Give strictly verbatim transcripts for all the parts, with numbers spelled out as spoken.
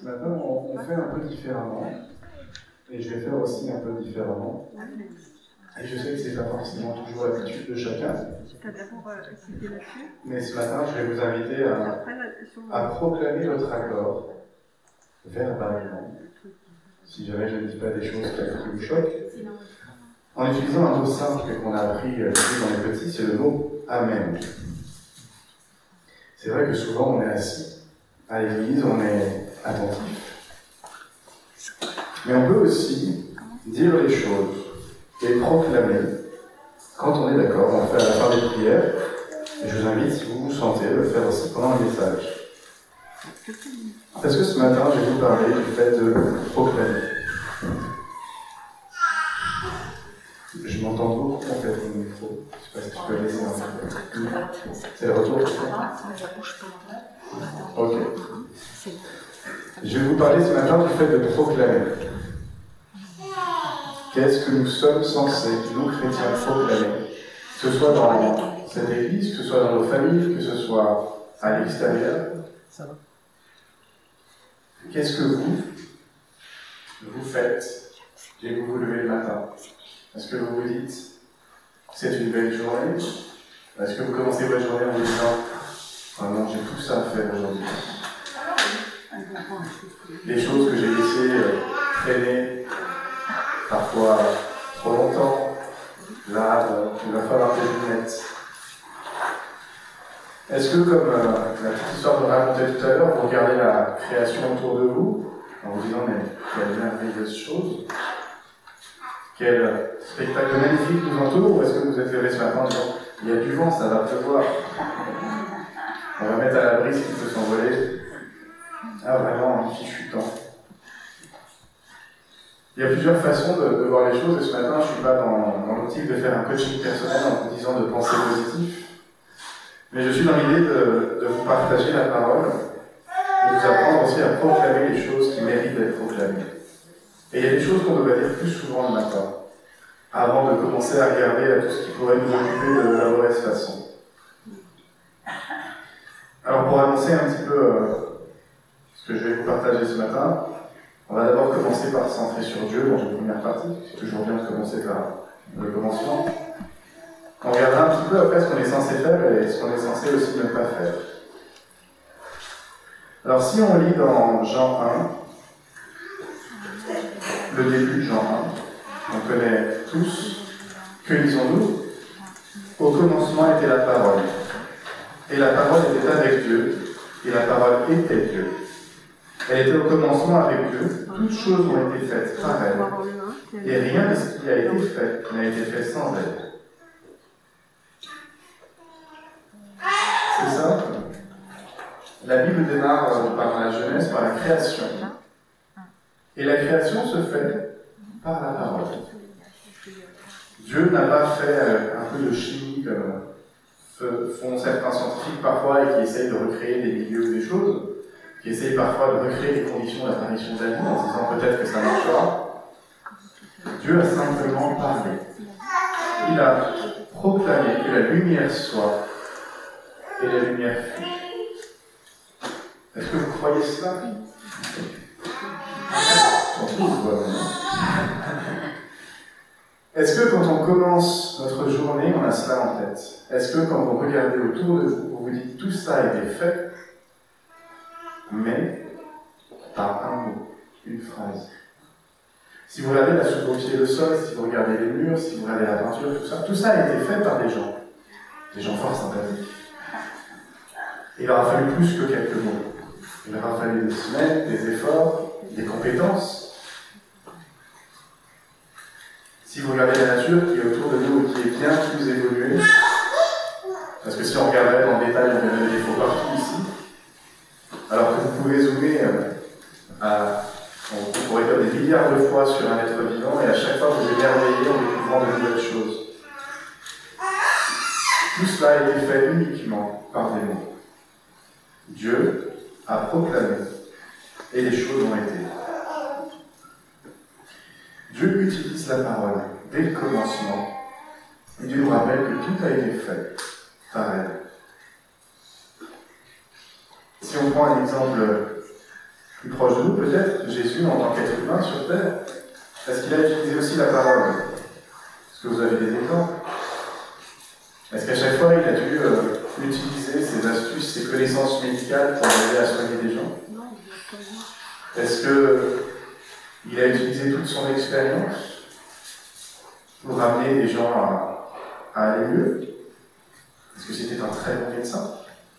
Maintenant, on, on fait un peu différemment, et je vais faire aussi un peu différemment. Et je sais que ce n'est pas forcément toujours l'habitude de chacun. Mais ce matin, je vais vous inviter à, à proclamer votre accord verbalement, si jamais je ne dis pas des choses qui vous choquent, en utilisant un mot simple qu'on a appris dans les petits, c'est le mot « Amen ». C'est vrai que souvent on est assis à l'église, on est attentif. Mais on peut aussi dire les choses et proclamer quand on est d'accord. On le fait à la fin des prières. Et je vous invite, si vous vous sentez, de le faire aussi pendant le message. Parce que ce matin, je vais vous parler du fait de proclamer. Je m'entends beaucoup en fait au micro. Je ne sais pas si tu peux laisser un peu. C'est le retour, c'est ça ? Ok. Je vais vous parler ce matin du fait de proclamer. Qu'est-ce que nous sommes censés, nous chrétiens, proclamer ? Que ce soit dans cette église, que ce soit dans nos familles, que ce soit à l'extérieur. Qu'est-ce que vous, vous faites dès que vous vous levez le matin ? Est-ce que vous vous dites « c'est une belle journée » ? Est-ce que vous commencez votre journée en vous disant « ah non, j'ai tout ça à faire aujourd'hui ». Les choses que j'ai laissées euh, traîner, parfois trop longtemps, là, euh, il va falloir des lunettes. Est-ce que, comme euh, la petite histoire qu'on racontait tout à l'heure, vous regardez la création autour de vous, en vous disant « mais quelle merveilleuse chose ». Quel spectacle magnifique nous entoure, ou est-ce que vous êtes levé ce matin en disant il y a du vent, ça va pleuvoir. On va mettre à l'abri ce qui peut s'envoler. Ah vraiment, un fichu temps. Il y a plusieurs façons de, de voir les choses, et ce matin je ne suis pas dans, dans l'optique de faire un coaching personnel en vous disant de penser positif, mais je suis dans l'idée de, de vous partager la parole, de vous apprendre aussi à proclamer les choses qui méritent d'être proclamées. Et il y a des choses qu'on devrait dire plus souvent le matin, avant de commencer à regarder à tout ce qui pourrait nous occuper de la mauvaise façon. Alors pour annoncer un petit peu euh, ce que je vais vous partager ce matin, on va d'abord commencer par se centrer sur Dieu dans une première partie. C'est toujours bien de commencer par le commencement. On regardera un petit peu après ce qu'on est censé faire et ce qu'on est censé aussi ne pas faire. Alors si on lit dans Jean un, le début de Jean un, on connaît tous, que lisons-nous ? Au commencement était la parole, et la parole était avec Dieu, et la parole était Dieu. Elle était au commencement avec Dieu, toutes choses ont été faites par elle, et rien de ce qui a été fait n'a été fait sans elle. C'est simple. La Bible démarre par la Genèse, par la création. Et la création se fait par la parole. Dieu n'a pas fait un peu de chimie comme font certains scientifiques parfois et qui essayent de recréer des milieux ou des choses, qui essayent parfois de recréer les conditions d'apparition de la vie en se disant peut-être que ça marchera. Dieu a simplement parlé. Il a proclamé que la lumière soit et la lumière fut. Est-ce que vous croyez cela ? Est-ce que quand on commence notre journée, on a cela en tête ? Est-ce que quand vous regardez autour de vous, vous vous dites tout ça a été fait, mais par un mot, une phrase. Si vous regardez la soupe au pied, le sol, si vous regardez les murs, si vous regardez la peinture, tout ça, tout ça a été fait par des gens, des gens fort sympathiques. Il aura fallu plus que quelques mots. Il aura fallu des semaines, des efforts, des compétences. Si vous regardez la nature qui est autour de nous et qui est bien plus évoluée, parce que si on regardait dans le détail, on verrait des défauts partout ici, alors que vous pouvez zoomer à, on pourrait dire des milliards de fois sur un être vivant, et à chaque fois vous émerveillez en découvrant de nouvelles choses. Tout cela a été fait uniquement par des mots. Dieu a proclamé, et les choses ont été. Dieu utilise la parole dès le commencement, et Dieu nous rappelle que tout a été fait par elle. Si on prend un exemple Plus proche de nous, peut-être, Jésus, en tant qu'être humain sur terre, est-ce qu'il a utilisé aussi la parole? Est-ce que vous avez des exemples? Est-ce qu'à chaque fois, il a dû euh, utiliser ses astuces, ses connaissances médicales pour aider à soigner des gens? Est-ce qu'il a utilisé toute son expérience pour ramener des gens à, à aller mieux? Est-ce que c'était un très bon médecin?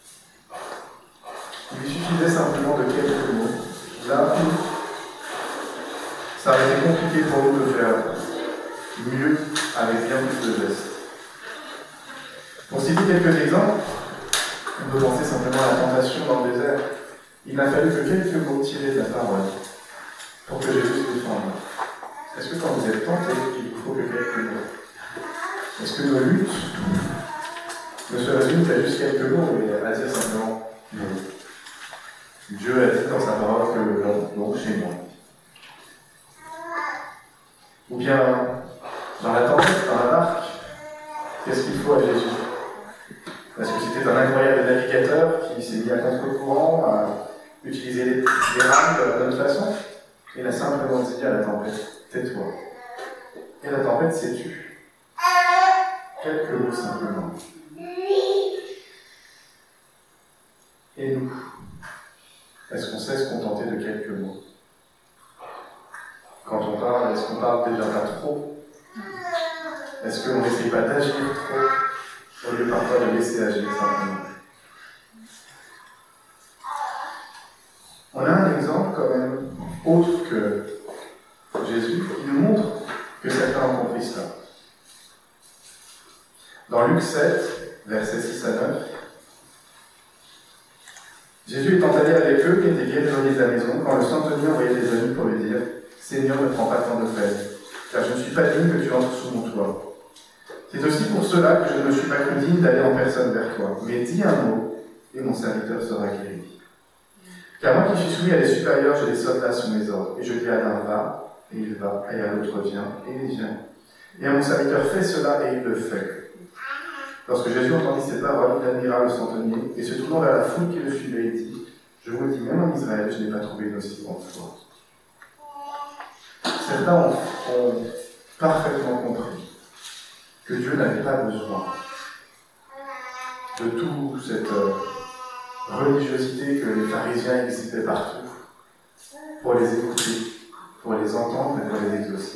Il lui suffisait simplement de quelques mots. Là, ça aurait été compliqué pour nous de faire mieux avec bien plus de gestes. Pour citer quelques exemples, on peut penser simplement à la tentation dans le désert. Il n'a fallu que quelques mots tirés de la parole pour que Jésus se défende. Est-ce que quand vous êtes tenté, il vous faut que quelques mots? Est-ce que nos luttes ne se résument qu'à juste quelques mots et à dire simplement non? Dieu a dit dans sa parole que non, non, chez moi. Ou bien, dans la tempête, dans la barque, qu'est-ce qu'il faut à Jésus? Parce que c'était un incroyable navigateur qui s'est mis à contre-courant, à utiliser les, les rames de la bonne façon. Il a simplement dit à la tempête, tais-toi. Et la tempête s'est tue. Quelques mots simplement. Et nous, est-ce qu'on sait se contenter de quelques mots? Quand on parle, est-ce qu'on parle déjà pas trop? Est-ce qu'on n'essaie pas d'agir trop au lieu parfois de laisser agir simplement? On a un exemple quand même autre que Jésus qui nous montre que certains ont compris cela. Dans Luc sept, versets six à neuf, Jésus étant allé avec eux, il était bien éloigné de la maison, quand le centenier envoyait des amis pour lui dire « Seigneur, ne prends pas tant de peine, car je ne suis pas digne que tu entres sous mon toit. C'est aussi pour cela que je ne me suis pas cru digne d'aller en personne vers toi, mais dis un mot, et mon serviteur sera guéri. Car moi qui suis soumis à des supérieurs, j'ai des soldats sous mes ordres, et je dis à l'un va, et il va, et à l'autre viens, et il vient. Et à mon serviteur fais cela, et il le fait. » Lorsque Jésus entendit ces paroles, il admira le centenier, et se tournant vers la foule qui le suivait, il dit « Je vous le dis, même en Israël, je n'ai pas trouvé une aussi grande foi. » Certains ont, ont parfaitement compris que Dieu n'avait pas besoin de toute cette euh, religiosité que les pharisiens exhibaient partout pour les écouter, pour les entendre et pour les exaucer.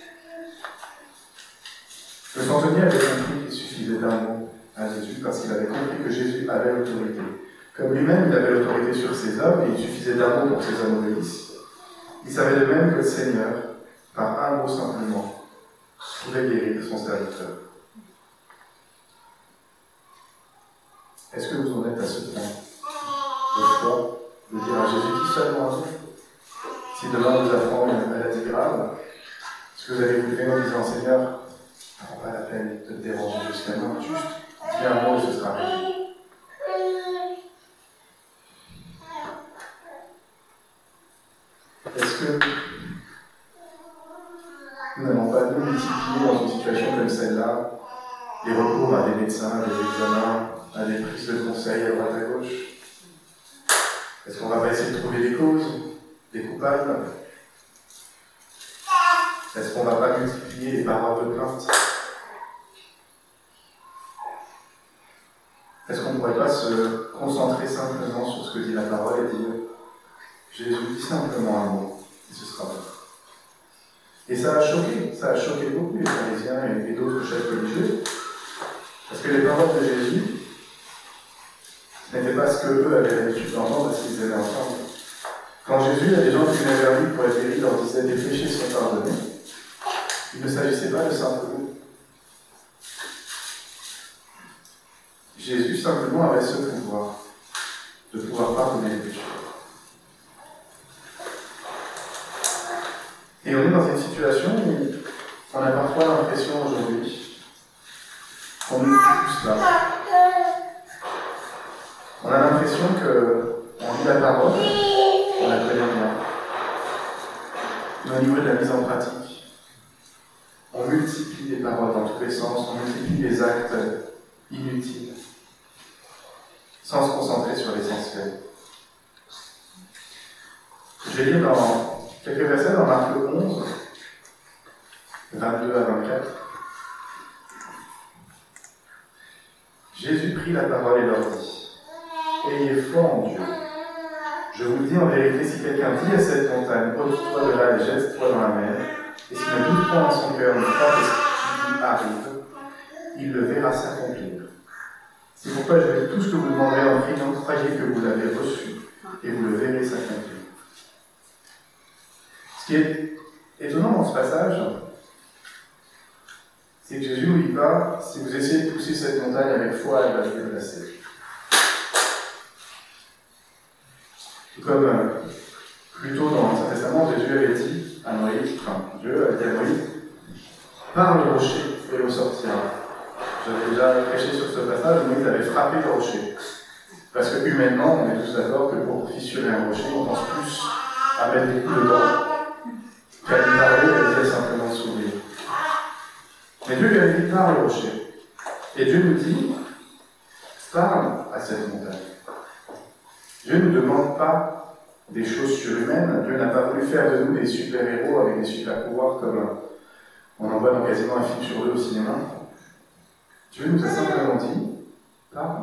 Le centenier avait compris qu'il suffisait d'un mot à Jésus parce qu'il avait compris que Jésus avait l'autorité. Comme lui-même, il avait l'autorité sur ses hommes et il suffisait d'un mot pour que ses hommes obéissent. Il savait de même que le Seigneur, par un mot simplement, pouvait guérir son serviteur. Est-ce que vous en êtes à ce point de foi, de dire à Jésus qui seulement un mot? Si demain nous apprend une maladie grave, est-ce que vous allez vous lever en disant Seigneur, ça ne vaut pas la peine de te déranger jusqu'à moi, juste dis un mot et ce sera réglé. Est-ce que nous n'allons pas nous multiplier dans une situation comme celle-là les recours à des médecins, à des examens, à des prises de conseils à droite à gauche? Est-ce qu'on ne va pas essayer de trouver des causes, des coupables? Est-ce qu'on ne va pas multiplier les paroles de plainte? Est-ce qu'on ne pourrait pas se concentrer simplement sur ce que dit la parole et dire Jésus dit simplement un mot, et ce sera bon. Et ça a choqué, ça a choqué beaucoup les pharisiens et d'autres chefs religieux, parce que les paroles de Jésus n'étaient pas ce qu'eux avaient l'habitude d'entendre, ce qu'ils avaient entendre. Quand Jésus, il y a des gens qui venaient vers lui pour être guéris, leur disaient des péchés sont pardonnés, il ne s'agissait pas de simples mots. Jésus simplement avait ce pouvoir, de pouvoir pardonner les péchés. Et on est dans une situation où on a parfois l'impression aujourd'hui qu'on nous dit tout cela. On a l'impression qu'on lit la parole, on la connaît bien. Mais au niveau de la mise en pratique, on multiplie les paroles dans tous les sens, on multiplie les actes inutiles, sans se concentrer sur l'essentiel. Je vais lire dans quelques versets dans Marc onze, vingt-deux à vingt-quatre. Jésus prit la parole et leur dit : Ayez foi en Dieu. Je vous le dis en vérité, si quelqu'un dit à cette montagne : ôte-toi de là et jette-toi dans la mer, et s'il ne doute pas dans son cœur, ne croit que ce qui lui arrive, il le verra s'accomplir. C'est pourquoi je vais tout ce que vous demanderez en priant, croyez que vous l'avez reçu, et vous le verrez s'accomplir. Ce qui est étonnant dans ce passage, c'est que Jésus nous dit pas, si vous essayez de pousser cette montagne avec foi, elle va se déplacer. Comme euh, plus tôt dans l'Ancien Testament, Jésus avait dit à Moïse, enfin Dieu avait dit à Moïse, parle le rocher et l'eau sortira. J'avais déjà prêché sur ce passage, Moïse avait frappé le rocher. Parce que humainement, on est tous d'accord que pour fissurer un rocher, on pense plus à mettre des coups dedans qu'à lui parler, elle disait simplement s'ouvrir. Mais Dieu lui avait dit parle le rocher. Et Dieu nous dit parle à cette montagne. Dieu ne nous demande pas des choses surhumaines. Dieu n'a pas voulu faire de nous des super-héros avec des super-pouvoirs comme on en voit dans quasiment un film sur deux au cinéma. Dieu nous a simplement dit parle.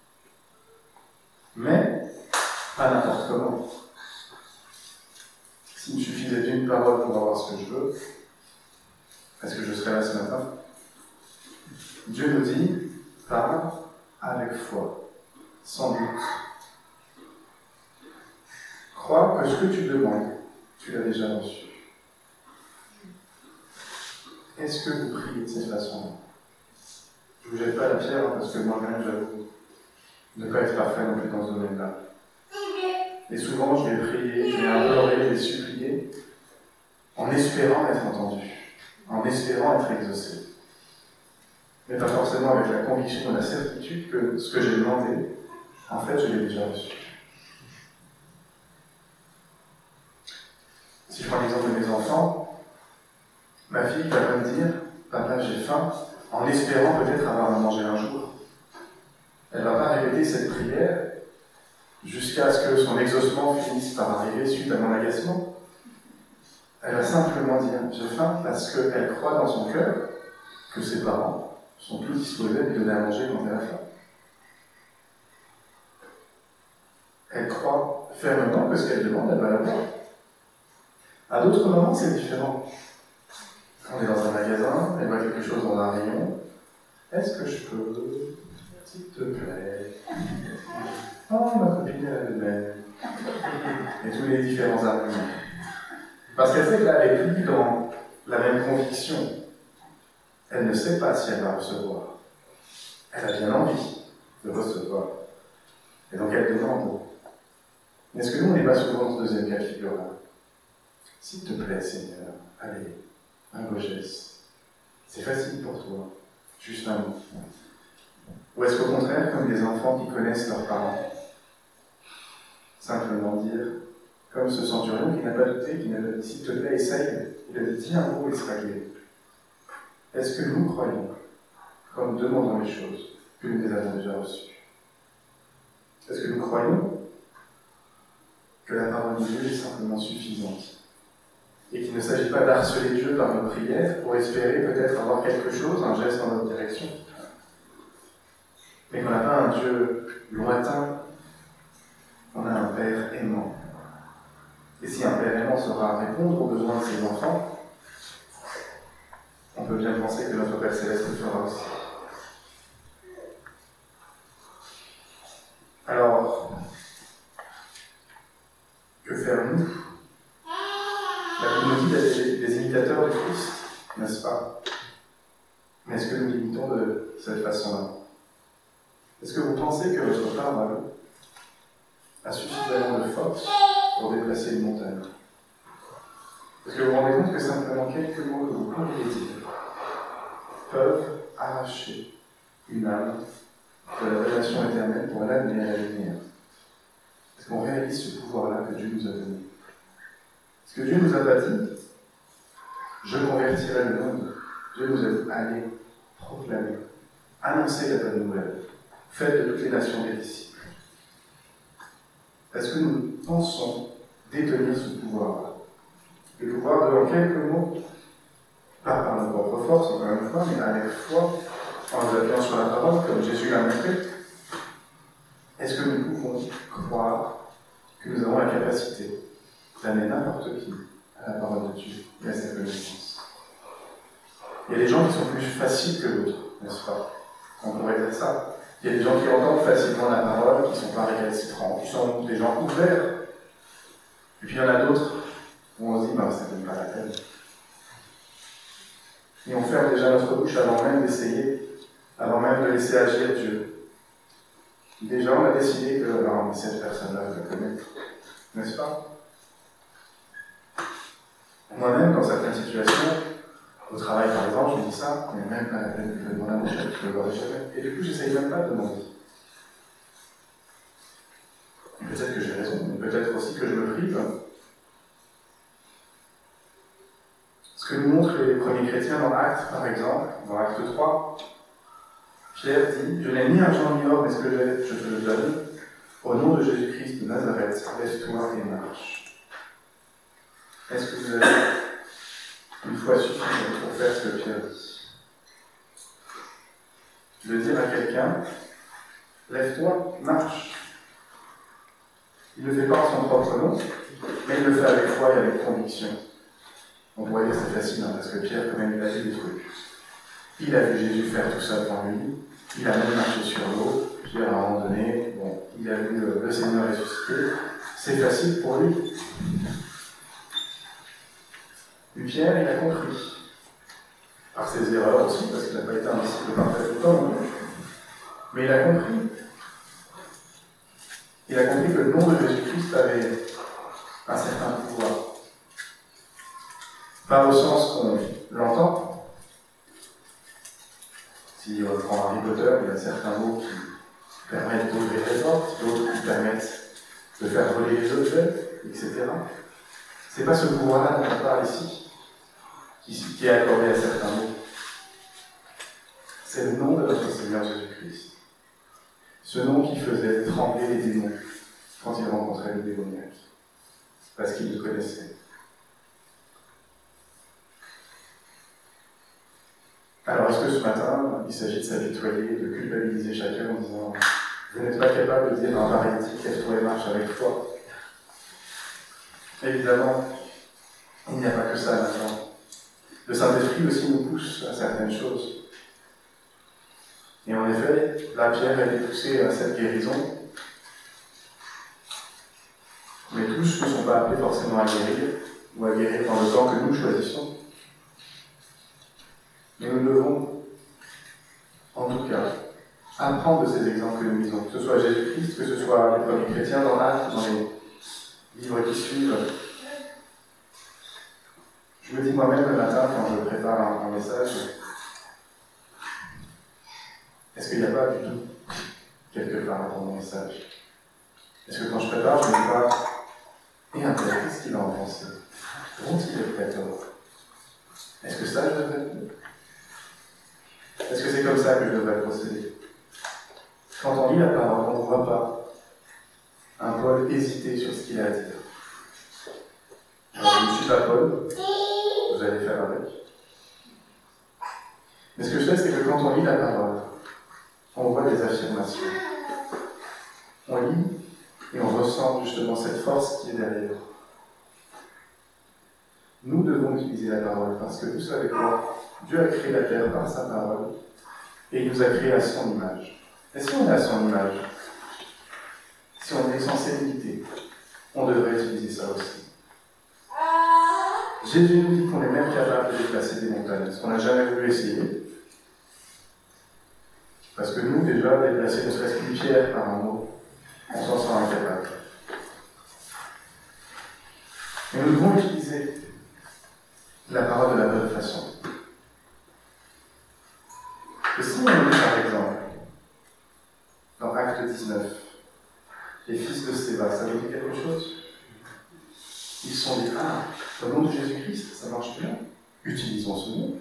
Mais pas n'importe comment. S'il me suffisait d'une parole pour avoir ce que je veux, est-ce que je serais là ce matin? Dieu nous dit parle avec foi, sans doute. Crois que ce que tu demandes, tu l'as déjà reçu. Est-ce que vous priez de cette façon-là? Je ne vous jette pas la pierre, hein, parce que moi-même, j'avoue ne pas être parfait non plus dans ce domaine-là. Et souvent, je vais prier, je vais implorer, je vais supplier, en espérant être entendu, en espérant être exaucé. Mais pas forcément avec la conviction et la certitude que ce que j'ai demandé, en fait, je l'ai déjà reçu. Si je prends l'exemple de mes enfants, ma fille va me dire « Papa, j'ai faim », en espérant peut-être avoir à manger un jour. Elle ne va pas répéter cette prière jusqu'à ce que son exaucement finisse par arriver suite à mon agacement. Elle va simplement dire « J'ai faim » parce qu'elle croit dans son cœur que ses parents sont tous disposés à lui donner à manger quand elle a faim. Elle croit fermement que ce qu'elle demande, elle va l'avoir. À d'autres moments, c'est différent. On est dans un magasin, elle voit quelque chose dans un rayon. Est-ce que je peux, s'il te plaît? Oh, ma copine, elle est belle. Et tous les différents arguments. Parce qu'elle sait que là, elle n'est plus dans la même conviction. Elle ne sait pas si elle va recevoir. Elle a bien envie de recevoir. Et donc elle demande. Mais est-ce que nous, on n'est pas souvent dans ce deuxième cas de figure-là? S'il te plaît, Seigneur, allez, un beau geste. C'est facile pour toi, juste un mot. Ou est-ce qu'au contraire, comme des enfants qui connaissent leurs parents, simplement dire, comme ce centurion qui n'a pas douté, qui n'a pas dit, s'il te plaît, essaye, il a dit, dis un mot et sera guéri. Est-ce que nous croyons, quand nous demandons les choses, que nous les avons déjà reçues? Est-ce que nous croyons que la parole de Dieu est simplement suffisante et qu'il ne s'agit pas d'harceler Dieu par nos prières pour espérer peut-être avoir quelque chose, un geste dans notre direction, mais qu'on n'a pas un Dieu lointain, on a un Père aimant. Et si un Père aimant saura répondre aux besoins de ses enfants, on peut bien penser que notre Père Céleste le fera aussi. Alors, que faire nous? La Bible nous dit d'être des imitateurs du Christ, n'est-ce pas? Mais est-ce que nous l'imitons de cette façon-là? Est-ce que vous pensez que votre parole a suffisamment de force pour déplacer une montagne? Est-ce que vous vous rendez compte que simplement quelques mots que vous pourriez dire peuvent arracher une âme de la relation éternelle pour l'amener à la lumière? Est-ce qu'on réalise ce pouvoir-là que Dieu nous a donné? Est-ce que Dieu nous a pas dit « Je convertirai le monde ». Dieu nous a dit « Allez, proclamez, annoncez la bonne nouvelle, faites de toutes les nations des disciples ». Est-ce que nous pensons détenir ce pouvoir. Le pouvoir de, en quelques mots, pas par notre propre force, encore une fois, mais avec foi, en nous appuyant sur la parole, comme Jésus l'a montré. Est-ce que nous pouvons croire que nous avons la capacité d'amener n'importe qui à la parole de Dieu et à sa connaissance? Il y a des gens qui sont plus faciles que d'autres, n'est-ce pas? On pourrait dire ça. Il y a des gens qui entendent facilement la parole, qui ne sont pas récalcitrants, qui sont des gens ouverts. Et puis il y en a d'autres où on se dit, ben, ça ne donne pas la peine. Et on ferme déjà notre bouche avant même d'essayer, avant même de laisser agir Dieu. Déjà, on a décidé que ben, cette personne-là, je la connais, n'est-ce pas? Moi-même, dans certaines situations, au travail par exemple, je me dis ça, mais même pas la peine de le demander à mon chef, je ne le verrai jamais. Et du coup, j'essaye même pas de demander. Peut-être que j'ai raison, mais peut-être aussi que je me prive. Ce que nous montrent les premiers chrétiens dans Actes, par exemple, dans Acte trois, Pierre dit « Je n'ai ni argent ni or, mais ce que j'ai, je te le donne. Au nom de Jésus-Christ de Nazareth, lève-toi et marche. » Est-ce que vous avez une foi suffisante pour faire ce que Pierre dit? De dire à quelqu'un « Lève-toi, marche ». Il ne le fait pas en son propre nom, mais il le fait avec foi et avec conviction. On pourrait dire que c'est facile, hein, parce que Pierre, quand même, il a vu des trucs. Il a vu Jésus faire tout ça devant lui, il a même marché sur l'eau, Pierre, à un moment donné, bon, il a vu le, le Seigneur ressuscité. C'est facile pour lui. Et Pierre, il a compris. Par ses erreurs aussi, parce qu'il n'a pas été un disciple parfait tout le temps, mais il a compris. Il a compris que le nom de Jésus-Christ avait un certain pouvoir. Pas au sens qu'on l'entend. Si on prend Harry Potter, il y a certains mots qui permettent d'ouvrir les portes, d'autres qui permettent de faire voler les objets, et cetera. C'est pas ce pouvoir-là dont on parle ici, qui, qui est accordé à certains mots. C'est le nom de notre Seigneur Jésus-Christ. Ce nom qui faisait trembler les démons quand il rencontrait le démoniaque, parce qu'il le connaissait. Alors, est-ce que ce matin, il s'agit de s'apitoyer, de culpabiliser chacun en disant « Vous n'êtes pas capable de dire à un paralytique, lève-toi et marche avec foi ». Évidemment, il n'y a pas que ça maintenant. Le Saint-Esprit aussi nous pousse à certaines choses. Et en effet, la Pierre a été poussée à cette guérison. Mais tous ne sont pas appelés forcément à guérir, ou à guérir dans le temps que nous choisissons. Mais nous devons, en tout cas, apprendre de ces exemples que nous lisons, que ce soit Jésus-Christ, que ce soit les premiers chrétiens dans l'Acte, dans les livres qui suivent. Je me dis moi-même le matin, quand je prépare un, un message, est-ce qu'il n'y a pas du tout quelque part dans mon message? Est-ce que quand je prépare, je ne me dis pas et un tel, qu'est-ce qu'il va en penser? Vont-ils être d'accord? Est-ce que ça, je devrais dire? Est-ce que c'est comme ça que je devrais procéder? Quand on lit la parole, on ne voit pas un Paul hésiter sur ce qu'il a à dire. Alors, je ne suis pas Paul, vous allez faire avec. Mais ce que je sais, c'est que quand on lit la parole, on voit des affirmations. On lit et on ressent justement cette force qui est derrière. Nous devons utiliser la parole parce que vous savez quoi? Dieu a créé la terre par sa parole et il nous a créés à son image. Et si on est à son image, si on est censé l'imiter, on devrait utiliser ça aussi. Jésus nous dit qu'on est même capable de déplacer des montagnes, ce qu'on n'a jamais voulu essayer. Parce que nous, déjà, déplacer ne serait-ce qu'une pierre par un mot, on s'en sent incapable. Mais nous devons utiliser la parole de la bonne façon. Et si on lit par exemple, dans Acte dix-neuf, les fils de Séba, ça vous dit quelque chose? Ils se sont dit, ah, au nom de Jésus-Christ, ça marche bien, utilisons ce nom.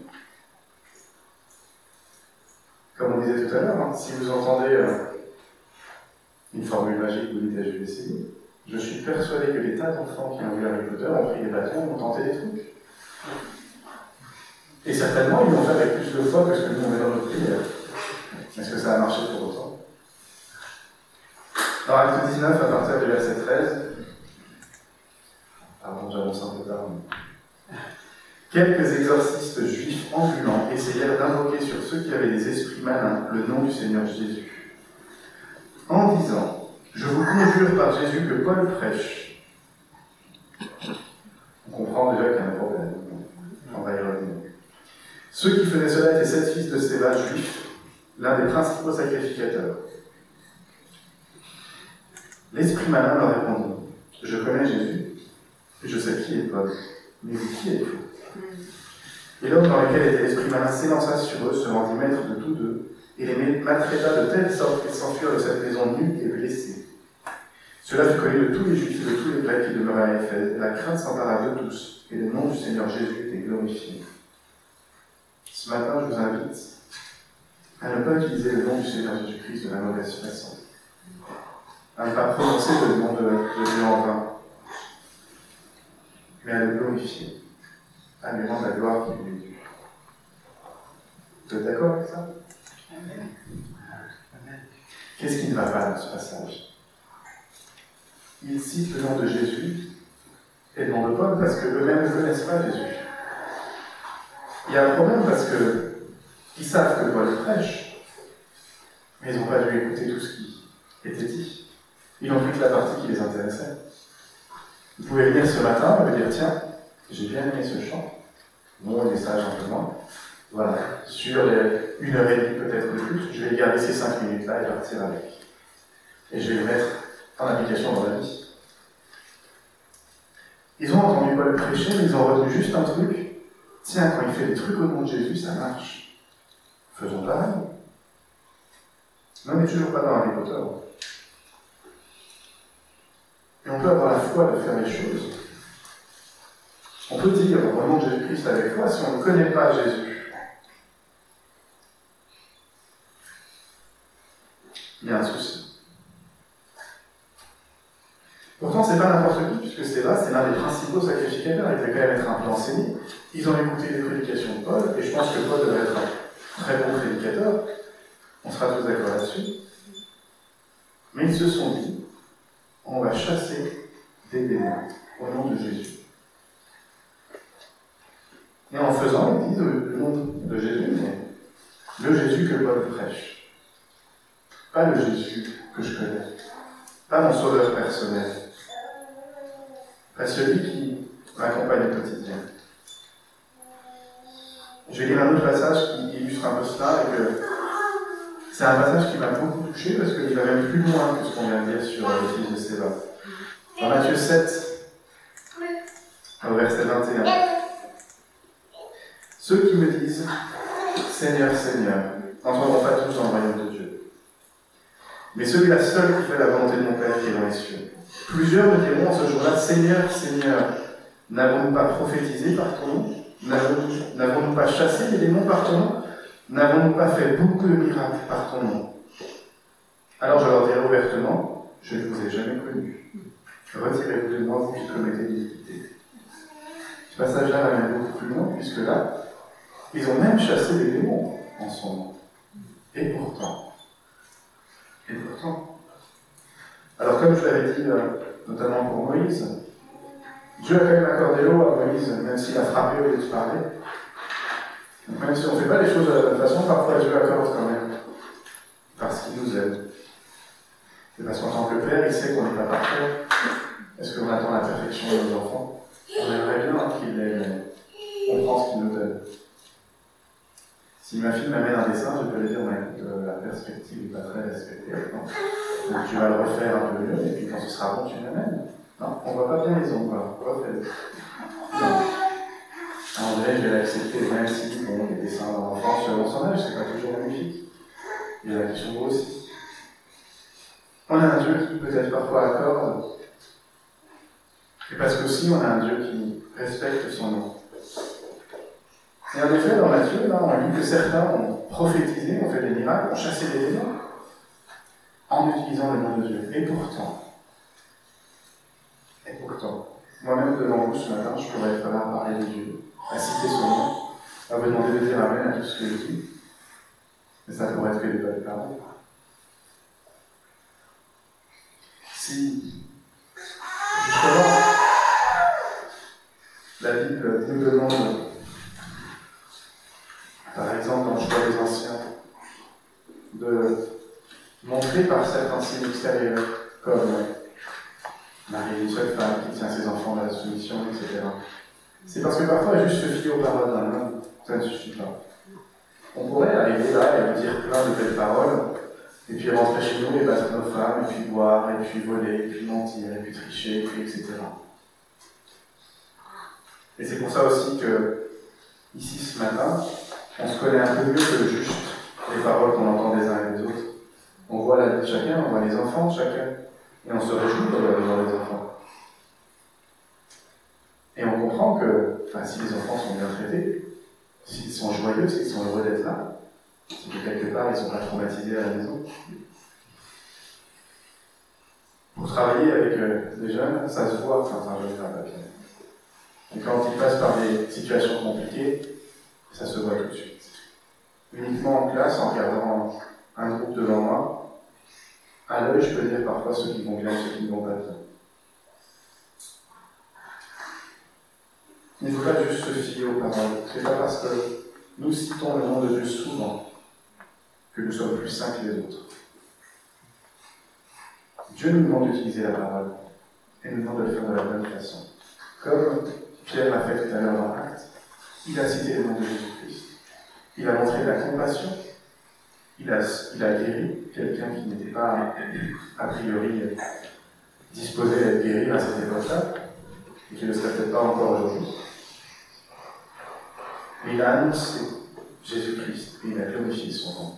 Comme on disait tout à l'heure, hein, si vous entendez euh, une formule magique, vous dites, je vais essayer. Je suis persuadé que les tas d'enfants qui ont vu Harry Potter ont pris des bâtons et ont tenté des trucs. Et certainement, ils l'ont fait avec plus de foi que ce que nous on met dans notre prière. Est-ce que ça a marché pour autant? Dans Acte dix-neuf, à partir du verset treize, pardon, j'avance un peu tard, mais... quelques exorcistes juifs ambulants essayèrent d'invoquer sur ceux qui avaient des esprits malins le nom du Seigneur Jésus, en disant « Je vous conjure par Jésus que Paul prêche ». On comprend déjà qu'il y a un problème. On va y revenir. Ceux qui faisaient cela étaient sept fils de Scéva, juifs, l'un des principaux sacrificateurs. L'esprit malin leur répondit « Je connais Jésus, et je sais qui est Paul, mais vous, qui êtes-vous » Et l'homme dans lequel était l'esprit malin s'élança sur eux, se rendit maître de tous deux, et les maltraita de telle sorte qu'ils s'enfuirent de cette maison nus et blessés. Cela fut connu de tous les Juifs et de tous les Grecs qui demeuraient à Éphèse, et la crainte s'empara de tous, et le nom du Seigneur Jésus était glorifié. Ce matin, je vous invite à ne pas utiliser le nom du Seigneur Jésus-Christ de la mauvaise façon, à ne pas prononcer le nom de, de Dieu en vain, mais à le glorifier, à lui rendre la gloire qui lui est due. Vous êtes d'accord avec ça? Amen. Qu'est-ce qui ne va pas dans ce passage? Il cite le nom de Jésus et le nom de Paul parce qu'eux-mêmes ne connaissent pas Jésus. Il y a un problème parce qu'ils savent que Paul prêche, mais ils n'ont pas dû écouter tout ce qui était dit. Ils n'ont pris que la partie qui les intéressait. Vous pouvez venir ce matin et me dire, tiens, j'ai bien aimé ce chant, bon, il est sage un peu moins, voilà, sur les une heure et demie peut-être de plus, je vais garder ces cinq minutes-là et partir avec. Et je vais les mettre en application dans la vie. Ils ont entendu Paul prêcher, mais ils ont retenu juste un truc. Tiens, quand il fait des trucs au nom de Jésus, ça marche. Faisons pareil. Non, mais toujours pas dans Harry Potter. Et on peut avoir la foi de faire les choses. On peut dire au nom de Jésus-Christ avec foi si on ne connaît pas Jésus. Il y a un souci. Pourtant, c'est pas n'importe qui, puisque c'est là, c'est l'un des principaux sacrificateurs. Il devait quand même être un peu enseigné. Ils ont écouté les prédications de Paul, et je pense que Paul devait être un très bon prédicateur. On sera tous d'accord là-dessus. Mais ils se sont dit, on va chasser des démons au nom de Jésus. Et en faisant, ils disent le nom de Jésus, mais le Jésus que Paul prêche. Pas le Jésus que je connais. Pas mon sauveur personnel. Pas celui qui m'accompagne au quotidien. Je vais lire un autre passage qui illustre un peu cela, et que c'est un passage qui m'a beaucoup touché parce qu'il va même plus loin que ce qu'on vient de dire sur les fils de Scéva. Dans Matthieu sept, au verset vingt et un. Ceux qui me disent Seigneur, Seigneur, n'entreront pas tous dans le royaume de Dieu. Mais celui-là seul qui fait la volonté de mon Père qui est dans les cieux. Plusieurs me diront en ce jour-là, Seigneur, Seigneur, n'avons-nous pas prophétisé par ton nom? N'avons-nous pas chassé les démons par ton nom? N'avons-nous pas fait beaucoup de miracles par ton nom? Alors je leur dirai ouvertement, je ne vous ai jamais connus. Retirez-vous de moi, vous qui commettez l'iniquité. Ce passage-là va même beaucoup plus loin, puisque là, ils ont même chassé les démons en son nom. Et pourtant, et pourtant, alors comme je l'avais dit, euh, notamment pour Moïse, Dieu a quand même accordé l'eau à Moïse, même s'il a frappé au lieu de parler. Donc même si on ne fait pas les choses de la bonne façon, parfois Dieu accorde quand même, parce qu'il nous aime. Et parce qu'en tant que père, il sait qu'on n'est pas parfait. Est-ce qu'on attend la perfection de nos enfants? On aimerait bien qu'il l'aime, on prend ce qu'il nous donne. Si ma fille m'amène un dessin, je peux lui dire, bah, écoute, euh, la perspective n'est pas très respectée. Non. Donc tu vas le refaire un peu mieux, et puis quand ce sera bon, tu m'amènes. Non, on ne voit pas bien les ongles, alors refais-le. Non. En vrai, je vais l'accepter, même si bon, les dessins d'enfants selon son âge, c'est pas toujours magnifique. Il y en a qui sont beaux aussi. On a un Dieu qui peut-être parfois accorde, et parce qu'aussi on a un Dieu qui respecte son nom. Et en effet, dans Matthieu, là, on lit que certains ont prophétisé, ont fait des miracles, ont chassé des démons, en utilisant le nom de Dieu. Et pourtant, être devant vous ce matin, je pourrais être là à parler de Dieu, à citer son nom, à vous demander de dire amen à tout ce que je dis. Mais ça pourrait être que des belles paroles. Si, justement, la Bible nous demande, par exemple, dans le choix des anciens, de montrer par certains signes extérieurs, comme Marie, une seule femme qui tient ses enfants dans la soumission, et cetera. C'est parce que parfois, juste se fier aux paroles d'un homme, ça ne suffit pas. On pourrait arriver là et dire plein de belles paroles, et puis rentrer chez nous et battre nos femmes, et puis boire, et puis voler, et puis mentir, et puis tricher, et puis et cetera. Et c'est pour ça aussi que, ici ce matin, on se connaît un peu mieux que juste les paroles qu'on entend des uns et des autres. On voit la vie de chacun, on voit les enfants de chacun, et on se réjouit de voir les enfants. Et on comprend que, enfin, si les enfants sont bien traités, s'ils sont joyeux, s'ils sont heureux d'être là, c'est que quelque part ils ne sont pas traumatisés à la maison. Pour travailler avec euh, des jeunes, ça se voit quand un jeune fait un papier. Et quand ils passent par des situations compliquées, ça se voit tout de suite. Uniquement en classe, en regardant un groupe devant moi, à l'œil, je peux dire parfois ceux qui vont bien et ceux qui ne vont pas bien. Il ne faut pas juste se fier aux paroles. C'est pas parce que nous citons le nom de Dieu souvent que nous sommes plus saints que les autres. Dieu nous demande d'utiliser la parole et nous demande de le faire de la bonne façon. Comme Pierre l'a fait tout à l'heure dans l'Acte, il a cité le nom de Jésus-Christ. Il a montré de la compassion. Il a, il a guéri quelqu'un qui n'était pas, a priori, disposé à être guéri à cette époque-là, et qui ne le serait peut-être pas encore aujourd'hui. Mais il a annoncé Jésus-Christ et il a glorifié son nom.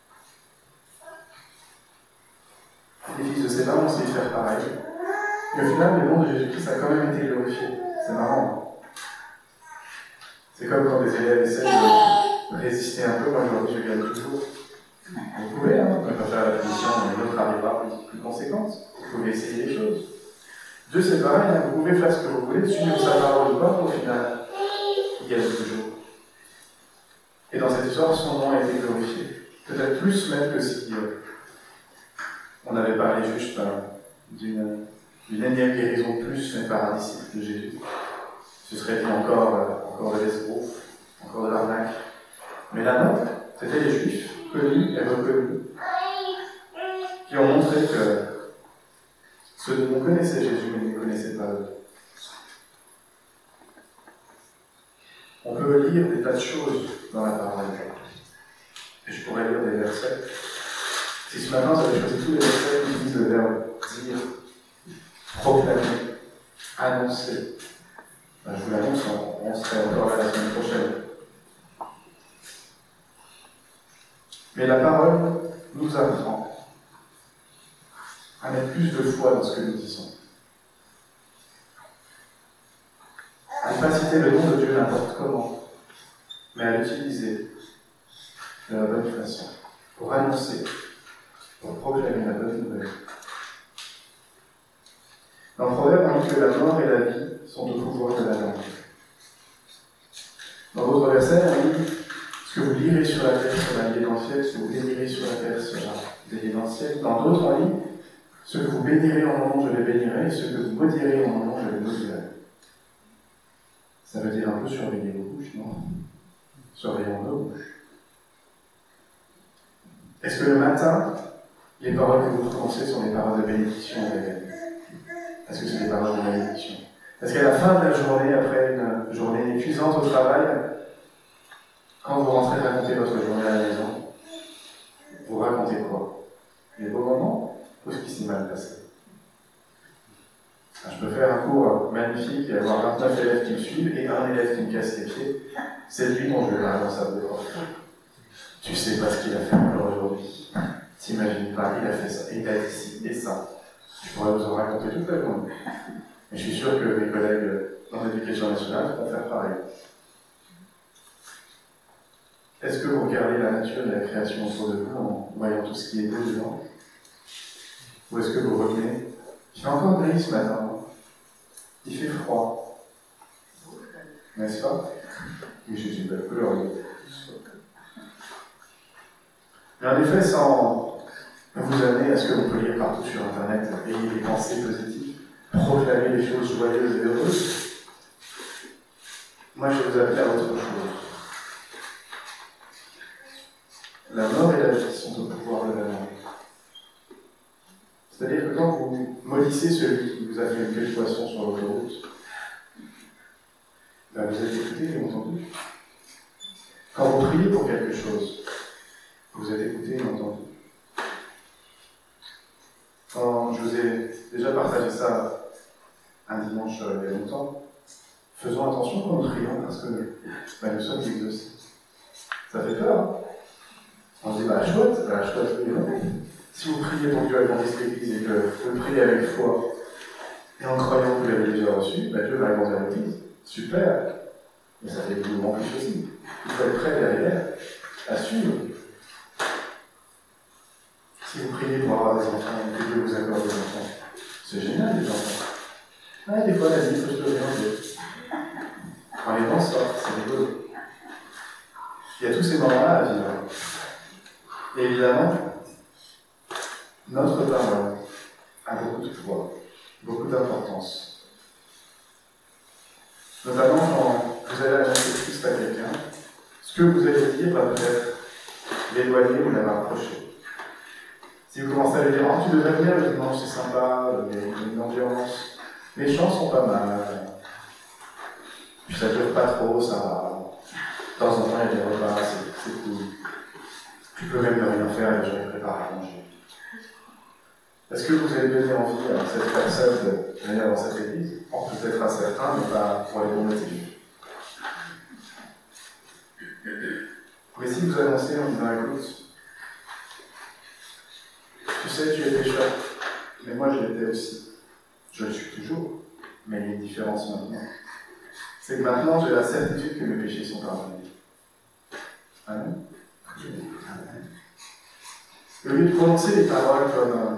Les fils de Séba ont essayé de faire pareil. Et au final, le nom de Jésus-Christ a quand même été glorifié. C'est marrant. C'est comme quand des élèves essaient de résister un peu. Moi, aujourd'hui, je gagne toujours. Vous pouvez, hein, on peut faire la punition, mais l'autre arrivera plus, plus conséquente. Vous pouvez essayer les choses. Dieu, c'est pareil, hein, vous pouvez faire ce que vous voulez, suivre sa parole ou pas, au final, il gagne toujours. Et dans cette histoire, son nom a été glorifié. Peut-être plus même que si euh, on avait parlé juste euh, d'une, d'une énième guérison de plus, mais par un disciple de Jésus. Ce serait dit encore, euh, encore de l'escroc, encore de l'arnaque. Mais là, non, c'était les Juifs, connus et reconnus, qui ont montré que ceux dont on connaissait Jésus, mais ne connaissaient pas eux. On peut lire des tas de choses dans la parole. Et je pourrais lire des versets. Si ce matin, j'avais choisi tous les versets qui disent le verbe dire, proclamer, annoncer, ben, je vous l'annonce, on, on serait encore là la semaine prochaine. Mais la parole nous apprend à mettre plus de foi dans ce que nous disons. À ne pas citer le nom de Dieu n'importe comment, mais à l'utiliser de la bonne façon, pour annoncer, pour proclamer la bonne nouvelle. Dans le proverbe, on dit que la mort et la vie sont au pouvoir de la langue. Dans d'autres versets, on dit ce que vous lirez sur la terre sera lié dans le ciel, ce que vous bénirez sur la terre sera lié dans le ciel. Dans d'autres, on dit ce que vous bénirez en mon nom, je les bénirai, et ce que vous maudirez en mon nom, je les maudirai. Ça veut dire un peu surveiller vos bouches, non? Surveillons nos bouches. Est-ce que le matin, les paroles que vous prononcez sont des paroles de bénédiction ou d'éveil? Est-ce que c'est des paroles de bénédiction? Est-ce qu'à la fin de la journée, après une journée épuisante au travail, quand vous rentrez raconter votre journée à la maison, vous racontez quoi? Les beaux moments ou ce qui s'est mal passé? Je peux faire un cours magnifique et avoir vingt-neuf élèves qui me suivent et un élève qui me casse les pieds. C'est lui dont je vais parler dans sa voix. Tu sais pas ce qu'il a fait encore aujourd'hui. T'imagines pas, il a fait ça, et il a dit ci et ça. Je pourrais vous en raconter toute la journée. Mais je suis sûr que mes collègues dans l'éducation nationale vont faire pareil. Est-ce que vous regardez la nature et la création autour de vous en voyant tout ce qui est beau dedans? Ou est-ce que vous revenez? Il fait encore gris ce matin. Il fait froid. N'est-ce pas? Oui, j'ai une belle couleur. Mais en effet, sans vous amener à ce que vous preniez partout sur Internet, ayez des pensées positives, proclamer des choses joyeuses et heureuses, moi je vous appelle à autre chose. La mort et la vie sont au pouvoir de la langue. C'est-à-dire que quand vous maudissez celui qui vous a fait une queue de poisson sur l'autoroute, ben vous êtes écouté et entendu. Quand vous priez pour quelque chose, vous êtes écouté et entendu. Quand je vous ai déjà partagé ça un dimanche il y a longtemps, faisons attention quand nous prions parce que ben, nous sommes exaucés. Ça fait peur, hein? On se dit, bah chouette, bah chouette, oui, non. Si vous priez pour que Dieu agrandisse l'Église et que vous priez avec foi et en croyant que vous l'avez déjà reçu, bah Dieu va agrandir l'Église. Super! Mais ça fait évidemment plus aussi. Il faut être prêt derrière à suivre. Si vous priez pour avoir des enfants et que Dieu vous accorde des enfants, c'est génial les enfants. Ah, des fois la vie, il faut se lever un peu. Quand les dents sortent, c'est rigolo. Il y a tous ces moments-là à vivre. Et évidemment, notre parole a beaucoup de poids, beaucoup d'importance. Notamment quand vous allez annoncer Christ à quelqu'un, ce que vous allez dire va peut-être l'éloigner ou la rapprocher. Si vous commencez à lui dire oh, tu devrais venir le dimanche, c'est sympa, il y a une ambiance, les chants sont pas mal, puis ça dure pas trop, ça va. De temps en temps, il y a des repas, c'est, c'est cool. Tu peux même ne rien faire, les gens préparent à manger. Est-ce que vous allez donner envie à cette personne de venir dans cette église? Or, peut-être à certains, mais pas pour les bons motifs. Mais si vous annoncez en disant écoute, tu sais, tu es pécheur, mais moi je l'étais aussi. Je le suis toujours, mais il y a une différence maintenant. C'est que maintenant j'ai la certitude que mes péchés sont pardonnés. Amen. Amen. Et au lieu de prononcer des paroles comme euh,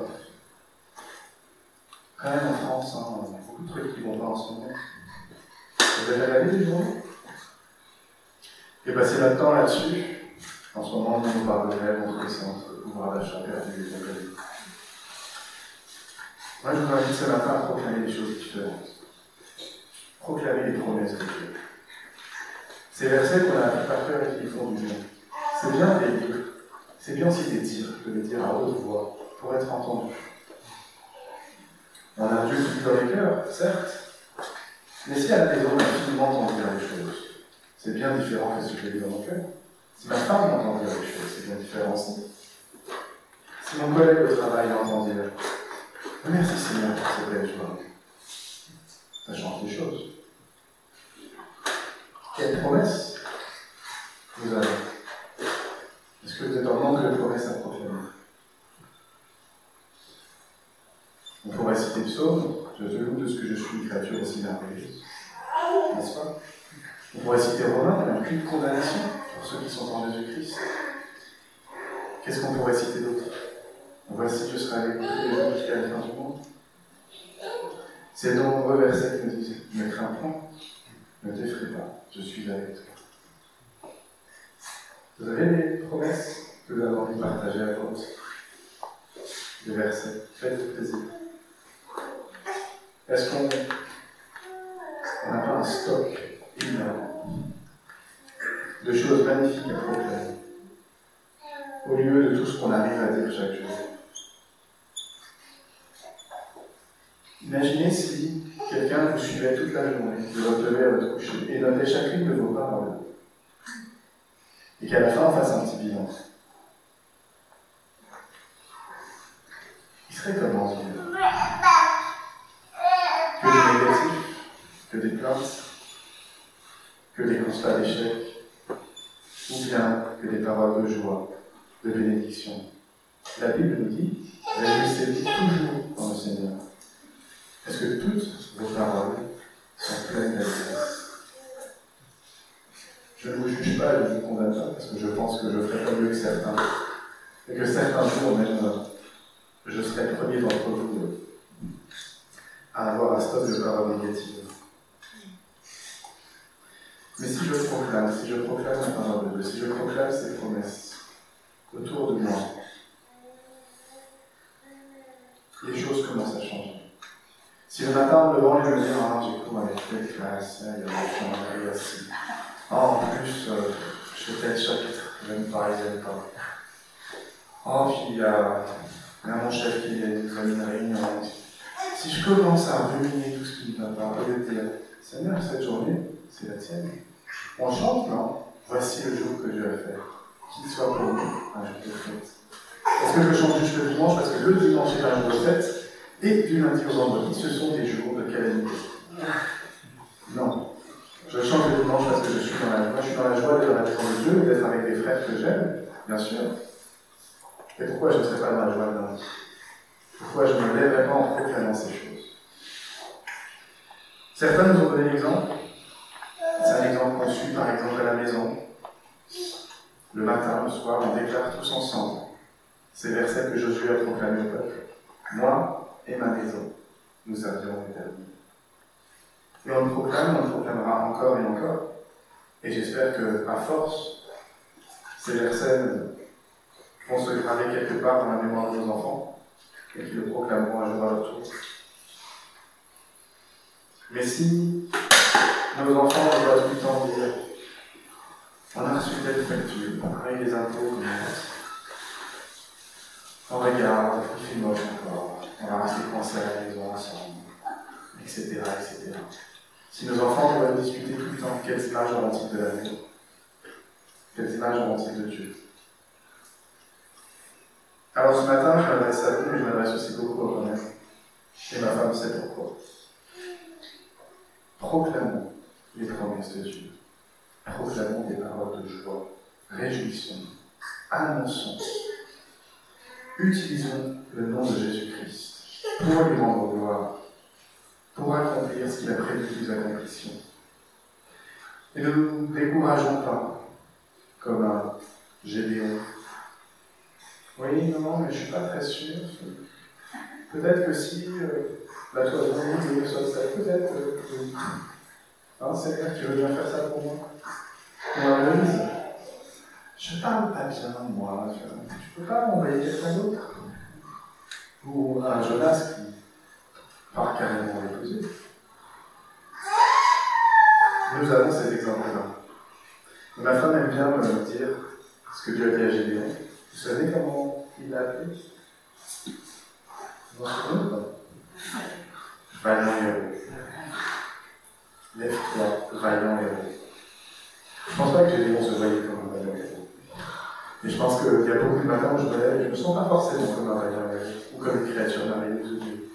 quand même en France, hein, il y a beaucoup de trucs qui vont pas en ce moment. Vous avez regardé les journaux? Et passer notre temps là-dessus. En ce moment, on nous parle de grève, on trouve ça entre pouvoir d'achat perdu et compagnie. Moi, je vous invite ce matin à proclamer des choses différentes. Proclamer les promesses de Dieu. Ces versets qu'on a appris par cœur et qui font du bien. C'est bien de les dire. C'est bien aussi de les dire, de les dire à haute voix, pour être entendu. On a un Dieu qui vit dans les cœurs, certes, mais si à la maison on a finalement entendu dire les choses, c'est bien différent que ce que je vis dans mon cœur. Si ma femme m'entend dire les choses, c'est bien différent aussi. Si mon collègue au travail m'entend dire « Merci Seigneur pour cette belle journée », ça change des choses. Quelle promesse vous avez? Est-ce que vous êtes en manque de promesses à proclamer? On pourrait citer le psaume, je te loue de ce que je suis une créature aussi merveilleuse. N'est-ce pas? On pourrait citer Romains, il n'y a aucune condamnation pour ceux qui sont en Jésus-Christ. Qu'est-ce qu'on pourrait citer d'autre? Voici, je serai avec vous tous les jours jusqu'à la fin du monde. Ces nombreux versets qui nous disent ne crains point, ne t'effraie pas, je suis avec toi. Vous avez des promesses que vous avez envie de partager à côté? Des versets, faites plaisir. Est-ce qu'on n'a pas un stock énorme de choses magnifiques à proclamer au lieu de tout ce qu'on arrive à dire chaque jour? Imaginez si quelqu'un vous suivait toute la journée, de votre lever à votre coucher, et notait chacune de vos paroles, et qu'à la fin on fasse un petit bilan. Il serait comment ce bilan? Que des négatifs, que des plaintes, que des constats d'échec, ou bien que des paroles de joie, de bénédiction. La Bible nous dit, réjouissez-vous toujours dans le Seigneur. Est-ce que toutes vos paroles sont pleines d'allégresse? Je ne vous juge pas, je ne vous condamne pas, parce que je pense que je ferai pas mieux que certains. Et que certains jours, même, je serai le premier d'entre vous à avoir un stock de paroles négatives. Mais si je proclame, si je proclame la parole de Dieu, si je proclame ses promesses autour de moi, les choses commencent à changer. Si le matin, en me levant, je me dis, ah, j'ai cours avec telle classe, il y a des gens assis. Ah, en plus, euh, je fais tel chapitre, j'aime pas, ils n'aiment pas. Oh, puis il y a, il y a mon chef qui nous a mis une réunion. Si je commence à ruminer tout ce qui ne va pas, au lieu de dire, Seigneur, cette journée, c'est la tienne. On chante, non? Voici le jour que Dieu a fait. Qu'il soit pour nous un jour de fête. Est-ce que je chante juste le dimanche? Parce que le dimanche est un jour de fête, et du lundi au vendredi, ce sont des jours de calamité. Non. Je chante le dimanche parce que je suis dans la joie. Je suis dans la joie d'être dans la maison de Dieu et d'être avec des frères que j'aime, bien sûr. Et pourquoi je ne serais pas dans la joie de lundi? Pourquoi je ne me lèverais pas en proclamant ces choses? Certains nous ont donné l'exemple. C'est un exemple qu'on suit par exemple à la maison. Le matin, le soir, on déclare tous ensemble ces versets que Josué a proclamés au peuple. Moi et ma maison, nous servirons l'Éternel. Et on le proclame, on le proclamera encore et encore. Et j'espère qu'à force, ces versets vont se graver quelque part dans la mémoire de nos enfants et qu'ils le proclameront un jour à leur tour. Mais si nos enfants doivent tout le temps dire on a reçu telle facture, on paye les impôts, on regarde, il fait moche encore, on va rester coincés à la maison ensemble, et cetera, et cetera. Si nos enfants doivent discuter tout le temps quelles images ont-ils de la vie, quelles images ont-ils de Dieu. Alors ce matin, je m'adresse à vous, mais je m'adresse aussi beaucoup aux moi-même. Et ma femme sait pourquoi. Proclamons les promesses de Dieu. Proclamons des paroles de joie. Réjouissons. Annonçons. Utilisons le nom de Jésus-Christ pour lui rendre gloire, pour accomplir ce qu'il a prévu que nous accomplissions. Et ne nous décourageons pas comme un Gédéon. Oui, non, non, mais je ne suis pas très sûr. Peut-être que si euh, la toison dit que soit ça, peut-être. Euh, hein, Seigneur, tu veux bien faire ça pour moi? Ou un Moïse, je parle pas bien, moi. Tu ne peux pas m'envoyer quelqu'un d'autre? Ou un Jonas qui part carrément l'épouser. Nous avons ces exemples-là. Ma femme aime bien me dire ce que Dieu a dit à Gédéon. Vous savez comment il l'a appelé? Vous vous souvenez pas? Vaillant héros. Lève-toi, vaillant héros. Je ne pense pas que Gédéon se voyait comme un vaillant héros. Mais je pense qu'il y a beaucoup de matins où je me lève et je ne me sens pas forcément comme un vaillant héros ou comme une créature merveilleuse de Dieu.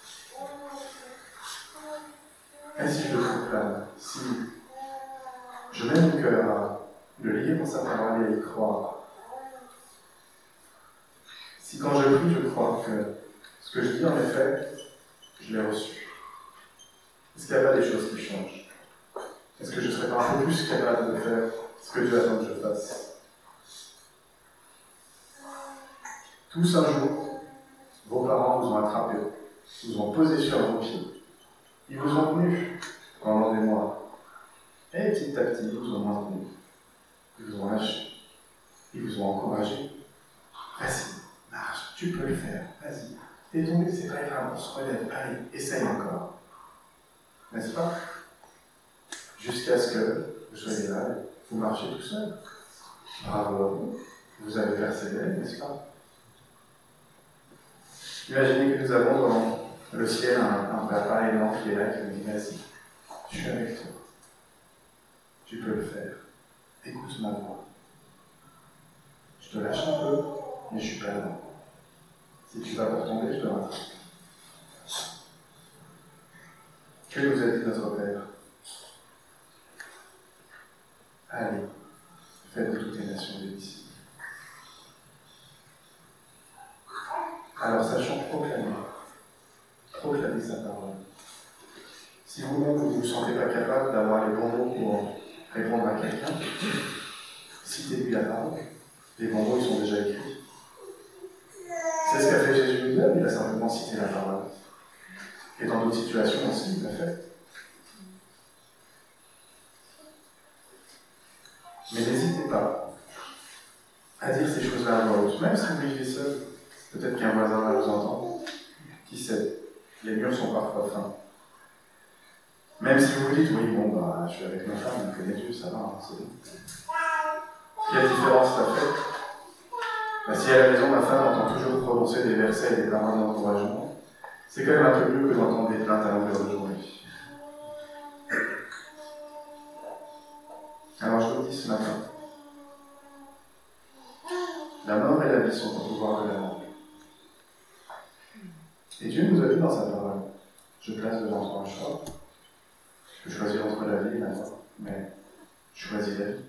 Et si je le proclame, si je mets mon cœur à le lier dans sa parole et à y croire, si quand je prie, je crois que ce que je dis, en effet, je l'ai reçu. Est-ce qu'il n'y a pas des choses qui changent? Est-ce que je ne serais pas un peu plus capable de faire ce que Dieu attend que je fasse? Tous un jour, vos parents vous ont attrapé, vous ont posé sur vos pieds. Ils vous ont tenu pendant des mois. Et petit à petit, ils vous ont maintenu. Ils vous ont lâché. Ils vous ont encouragé. Vas-y, marche, tu peux le faire, vas-y. T'es tombé, c'est pas grave, on se relève, allez, essaye encore. N'est-ce pas? Jusqu'à ce que vous soyez là et vous marchez tout seul. Bravo à vous, vous avez persévéré, n'est-ce pas? Imaginez que nous avons dans le ciel un, un papa aimant qui est là, qui nous dit vas-y, je suis avec toi. Tu peux le faire. Écoute ma voix. Je te lâche un peu, mais je suis pas là. Si tu vas pour tomber, je te rattrape. Que nous a dit notre Père? Allez, faites de toutes les nations des disciples. Alors sachons proclamer, proclamer sa parole. Si vous-même vous ne vous sentez pas capable d'avoir les bons mots pour répondre à quelqu'un, citez-lui la parole. Les bons mots, ils sont déjà écrits. C'est ce qu'a fait Jésus lui-même, il a simplement cité la parole. Et dans d'autres situations aussi, il l'a fait. Mais n'hésitez pas à dire ces choses-là à voix haute, même si vous vivez seul. Peut-être qu'un voisin va vous entendre. Qui sait? Les murs sont parfois fins. Même si vous vous dites, oui, bon, bah, je suis avec ma femme, elle connaît Dieu, ça va, hein, c'est bon. Quelle différence ça fait? Bah, si à la maison, ma femme entend toujours prononcer des versets et des paroles d'encouragement, c'est quand même un peu mieux que d'entendre des plaintes à longueur de journée. Alors je vous le dis ce matin, la mort et la vie sont au pouvoir de la langue. Et Dieu nous a dit dans sa parole, je place devant toi un choix, je peux choisir entre la vie et la mort, mais je choisis la vie.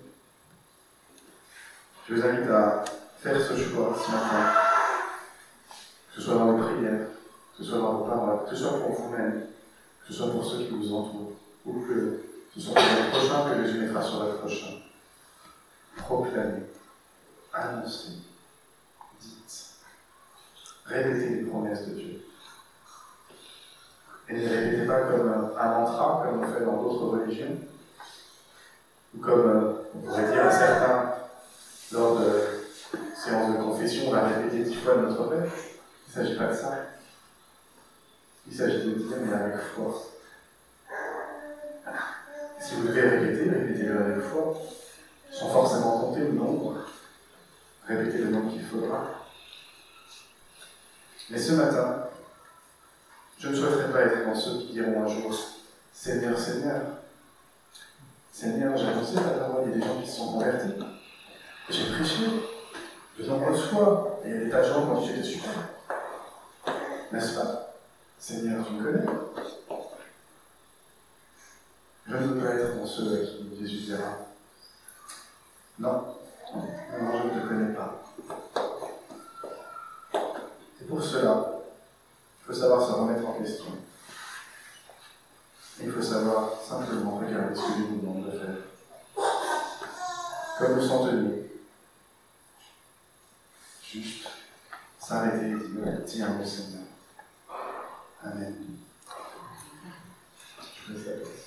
Je vous invite à faire ce choix ce matin, que ce soit dans vos prières, que ce soit dans vos paroles, que ce soit pour vous-même, que ce soit pour ceux qui vous entourent, ou que ce soit pour le prochain que Jésus mettra sur le prochain. Proclamez, annoncez, dites, répétez les promesses de Dieu. Et ne les répétez pas comme un mantra, comme on fait dans d'autres religions, ou comme on pourrait dire à certains lors de séances de confession, on va répéter dix fois notre Père. Il ne s'agit pas de ça. Il s'agit de dire, mais avec foi. Si vous devez répéter, répétez-le avec foi, sans forcément compter le nombre. Répétez le nombre qu'il faudra. Mais ce matin, je ne souhaiterais pas être dans ceux qui diront un jour « Seigneur, Seigneur, Seigneur, j'ai annoncé ta parole, il y a des gens qui se sont convertis. J'ai prêché de nombreuses fois, et il y a des tas de gens qui ont dit c'était super. N'est-ce pas? Seigneur, tu me connais? Je ne veux pas être dans ceux à qui Jésus dira non, non, je ne te connais pas. Et pour cela, il faut savoir se remettre en question. Et il faut savoir simplement regarder ce que Dieu nous demande de faire. Comme le centenier. Juste s'arrêter et dire tiens mon Seigneur. Amen. Je vous laisse la place.